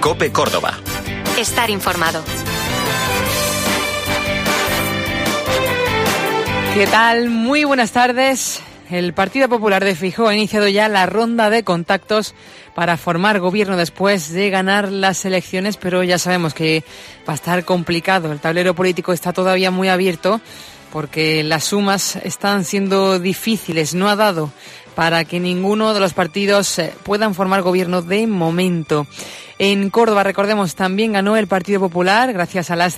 COPE Córdoba. Estar informado. ¿Qué tal? Muy buenas tardes. El Partido Popular de Feijóo ha iniciado ya la ronda de contactos para formar gobierno después de ganar las elecciones, pero ya sabemos que va a estar complicado. El tablero político está todavía muy abierto porque las sumas están siendo difíciles. No ha dado para que ninguno de los partidos puedan formar gobierno de momento. En Córdoba, recordemos, también ganó el Partido Popular gracias a las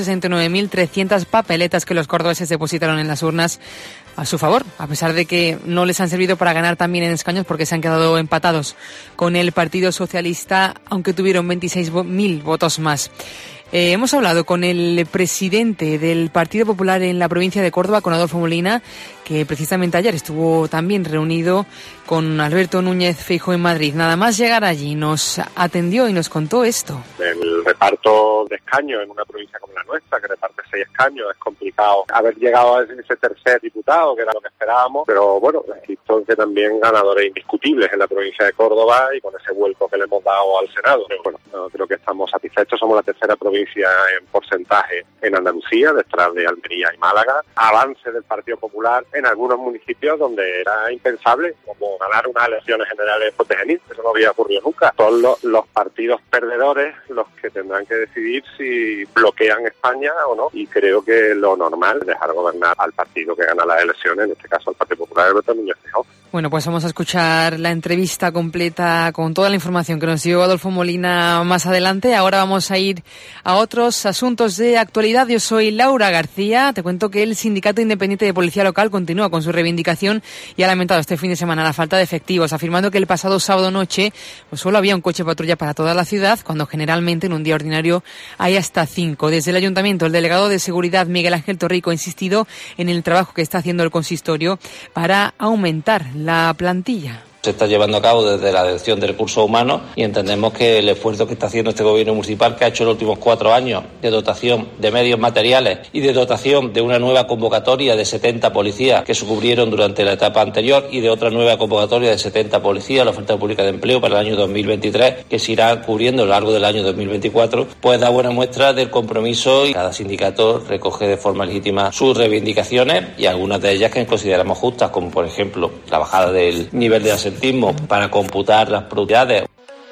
169.300 papeletas que los cordobeses depositaron en las urnas a su favor, a pesar de que no les han servido para ganar también en escaños porque se han quedado empatados con el Partido Socialista, aunque tuvieron 26.000 votos más. Hemos hablado con el presidente del Partido Popular en la provincia de Córdoba, con Adolfo Molina, que precisamente ayer estuvo también reunido con Alberto Núñez Feijóo en Madrid. Nada más llegar allí nos atendió y nos contó esto. El reparto de escaños en una provincia como la nuestra, que reparte 6 escaños, es complicado haber llegado a ese tercer diputado, que era lo que esperábamos, pero bueno, insisto que también ganadores indiscutibles en la provincia de Córdoba y con ese vuelco que le hemos dado al Senado. Pero bueno, creo que estamos satisfechos, somos la tercera provincia en porcentaje en Andalucía, detrás de Almería y Málaga. Avance del Partido Popular en algunos municipios donde era impensable, como ganar unas elecciones generales por Genil, eso no había ocurrido nunca. Son los partidos perdedores los que tendrán que decidir si bloquean España o no, y creo que lo normal es dejar gobernar al partido que gana las elecciones, en este caso al Partido Popular de Alberto Núñez Feijóo. Bueno, pues vamos a escuchar la entrevista completa con toda la información que nos dio Adolfo Molina más adelante. Ahora vamos a ir a otros asuntos de actualidad. Yo soy Laura García. Te cuento que el Sindicato Independiente de Policía Local continúa con su reivindicación y ha lamentado este fin de semana la falta de efectivos, afirmando que el pasado sábado noche pues solo había un coche patrulla para toda la ciudad, cuando generalmente en un día ordinario hay hasta 5. Desde el Ayuntamiento, el delegado de Seguridad, Miguel Ángel Torrico, ha insistido en el trabajo que está haciendo el consistorio para aumentar la plantilla. Se está llevando a cabo desde la Dirección de Recursos Humanos y entendemos que el esfuerzo que está haciendo este gobierno municipal, que ha hecho en los últimos 4 años de dotación de medios materiales y de dotación de una nueva convocatoria de 70 policías que se cubrieron durante la etapa anterior y de otra nueva convocatoria de 70 policías, la oferta pública de empleo para el año 2023, que se irá cubriendo a lo largo del año 2024, pues da buena muestra del compromiso, y cada sindicato recoge de forma legítima sus reivindicaciones y algunas de ellas que consideramos justas, como por ejemplo la bajada del nivel de para computar las productividades.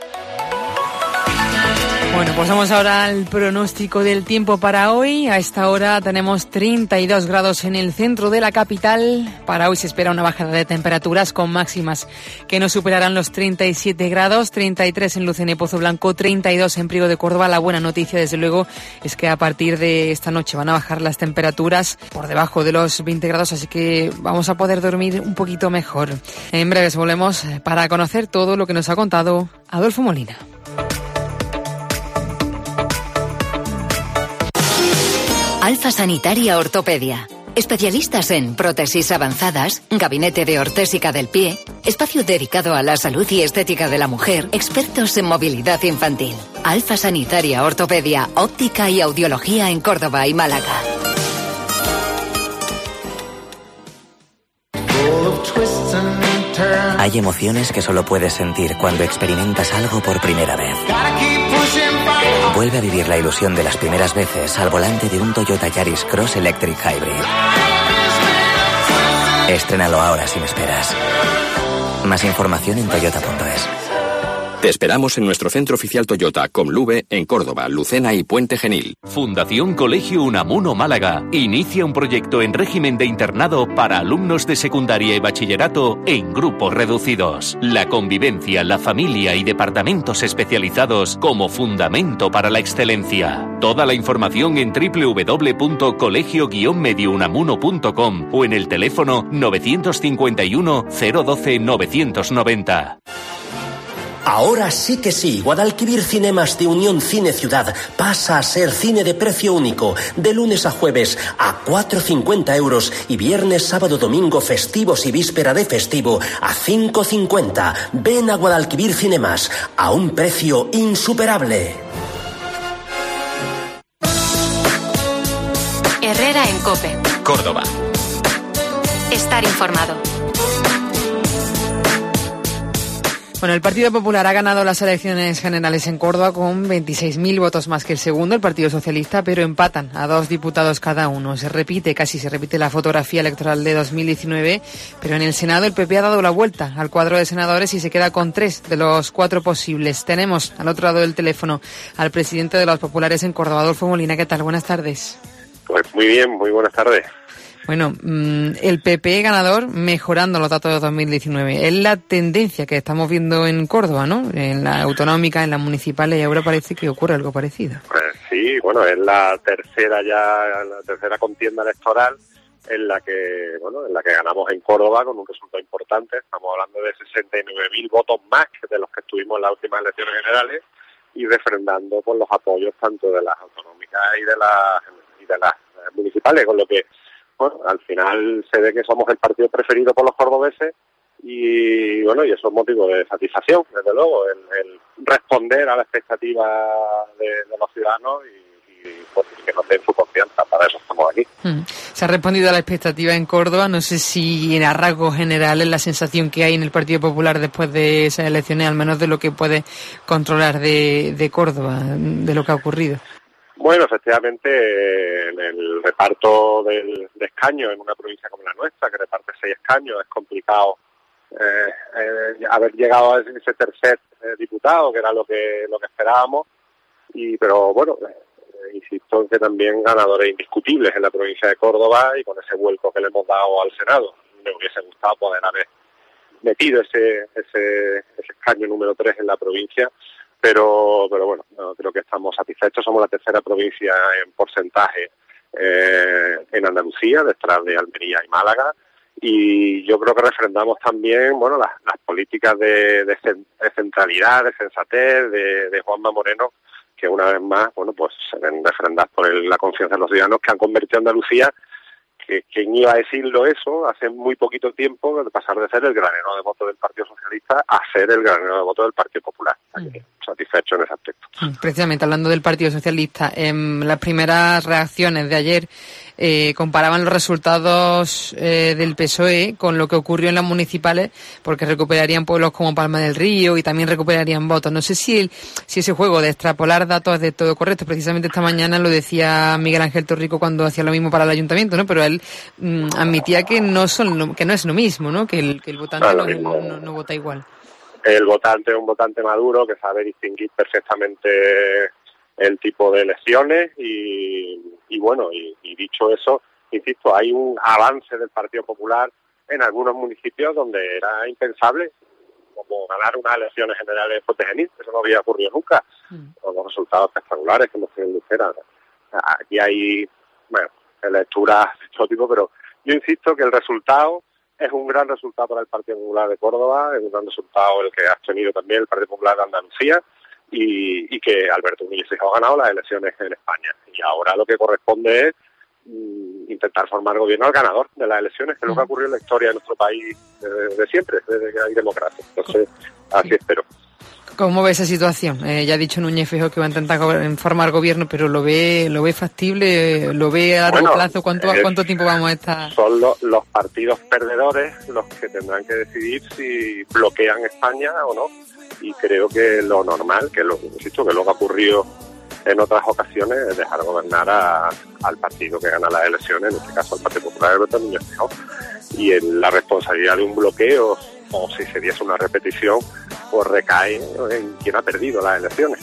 Bueno, pues vamos ahora al pronóstico del tiempo para hoy. A esta hora tenemos 32 grados en el centro de la capital. Para hoy se espera una bajada de temperaturas con máximas que no superarán los 37 grados, 33 en Lucena y Pozo Blanco, 32 en Priego de Córdoba. La buena noticia, desde luego, es que a partir de esta noche van a bajar las temperaturas por debajo de los 20 grados, así que vamos a poder dormir un poquito mejor. En breves volvemos para conocer todo lo que nos ha contado Adolfo Molina. Alfa Sanitaria Ortopedia. Especialistas en prótesis avanzadas, gabinete de ortésica del pie, espacio dedicado a la salud y estética de la mujer, expertos en movilidad infantil. Alfa Sanitaria Ortopedia, óptica y audiología en Córdoba y Málaga. Hay emociones que solo puedes sentir cuando experimentas algo por primera vez. Vuelve a vivir la ilusión de las primeras veces al volante de un Toyota Yaris Cross Electric Hybrid. Estrénalo ahora sin esperas. Más información en toyota.es. Te esperamos en nuestro centro oficial Toyota, Comlube, en Córdoba, Lucena y Puente Genil. Fundación Colegio Unamuno Málaga inicia un proyecto en régimen de internado para alumnos de secundaria y bachillerato en grupos reducidos. La convivencia, la familia y departamentos especializados como fundamento para la excelencia. Toda la información en www.colegio-mediounamuno.com o en el teléfono 951 012 990. Ahora sí que sí, Guadalquivir Cinemas de Unión Cine Ciudad pasa a ser cine de precio único, de lunes a jueves a 4,50 euros y viernes, sábado, domingo, festivos y víspera de festivo a 5,50. Ven a Guadalquivir Cinemas a un precio insuperable. Herrera en COPE. Córdoba. Estar informado. Bueno, el Partido Popular ha ganado las elecciones generales en Córdoba con 26.000 votos más que el segundo, el Partido Socialista, pero empatan a 2 diputados cada uno. Casi se repite la fotografía electoral de 2019, pero en el Senado el PP ha dado la vuelta al cuadro de senadores y se queda con 3 de los 4 posibles. Tenemos al otro lado del teléfono al presidente de los populares en Córdoba, Adolfo Molina. ¿Qué tal? Buenas tardes. Pues muy bien, muy buenas tardes. Bueno, el PP ganador mejorando los datos de 2019. Es la tendencia que estamos viendo en Córdoba, ¿no? En la autonómica, en las municipales, y ahora parece que ocurre algo parecido. Pues sí, bueno, es la tercera contienda electoral en la que ganamos en Córdoba con un resultado importante. Estamos hablando de 69.000 votos más que de los que tuvimos en las últimas elecciones generales y refrendando por los apoyos tanto de las autonómicas y de las municipales, con lo que bueno, al final se ve que somos el partido preferido por los cordobeses y bueno, y eso es motivo de satisfacción, desde luego, el responder a la expectativa de los ciudadanos y que nos den su confianza, para eso estamos aquí. Se ha respondido a la expectativa en Córdoba, no sé si en rasgos generales la sensación que hay en el Partido Popular después de esas elecciones, al menos de lo que puede controlar de Córdoba, de lo que ha ocurrido. Bueno, efectivamente, en el reparto de escaños en una provincia como la nuestra, que reparte 6 escaños, es complicado haber llegado a ese tercer diputado, que era lo que esperábamos. Pero bueno, insisto en que también ganadores indiscutibles en la provincia de Córdoba y con ese vuelco que le hemos dado al Senado. Me hubiese gustado poder haber metido ese escaño número 3 en la provincia. Pero bueno, creo que estamos satisfechos. Somos la tercera provincia en porcentaje en Andalucía, detrás de Almería y Málaga, y yo creo que refrendamos también bueno las políticas de centralidad, de sensatez de Juanma Moreno, que una vez más bueno pues se ven refrendadas por la confianza de los ciudadanos, que han convertido a Andalucía, que ¿quién iba a decirlo eso hace muy poquito tiempo, de pasar de ser el granero de voto del Partido Socialista a ser el granero de voto del Partido Popular? Satisfecho en ese aspecto. Precisamente hablando del Partido Socialista, las primeras reacciones de ayer comparaban los resultados del PSOE con lo que ocurrió en las municipales, porque recuperarían pueblos como Palma del Río y también recuperarían votos. No sé si ese juego de extrapolar datos es de todo correcto. Precisamente esta mañana lo decía Miguel Ángel Torrico cuando hacía lo mismo para el ayuntamiento, ¿no? Pero él admitía que no es lo mismo, ¿no? Que el votante no vota igual. El votante es un votante maduro que sabe distinguir perfectamente el tipo de elecciones y bueno, y dicho eso, insisto, hay un avance del Partido Popular en algunos municipios donde era impensable, como ganar unas elecciones generales de Fuentegenil. Eso no había ocurrido nunca, con los resultados espectaculares que hemos tenido en Lucera. Aquí hay, bueno, lecturas de todo tipo, pero yo insisto que el resultado es un gran resultado para el Partido Popular de Córdoba, es un gran resultado el que ha tenido también el Partido Popular de Andalucía y que Alberto Núñez Feijóo ha ganado las elecciones en España. Y ahora lo que corresponde es intentar formar gobierno al ganador de las elecciones, que es lo que ha ocurrido en la historia de nuestro país de siempre, desde que hay democracia. Entonces, así espero. ¿Cómo ve esa situación? Ya ha dicho Núñez Feijóo que va a intentar formar gobierno, pero ¿lo ve factible? ¿Lo ve a largo plazo? ¿Cuánto tiempo vamos a estar? Son los partidos perdedores los que tendrán que decidir si bloquean España o no. Y creo que lo normal, que lo que ha ocurrido en otras ocasiones, es dejar gobernar al partido que gana las elecciones, en este caso al Partido Popular de Alberto Núñez Feijóo. Y en la responsabilidad de un bloqueo, o si se diese una repetición, pues recae en quien ha perdido las elecciones.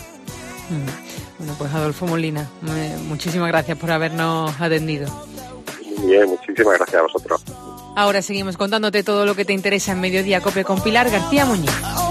Bueno, pues Adolfo Molina, muchísimas gracias por habernos atendido. Muy bien, muchísimas gracias a vosotros. Ahora seguimos contándote todo lo que te interesa en Mediodía Cope con Pilar García Muñiz.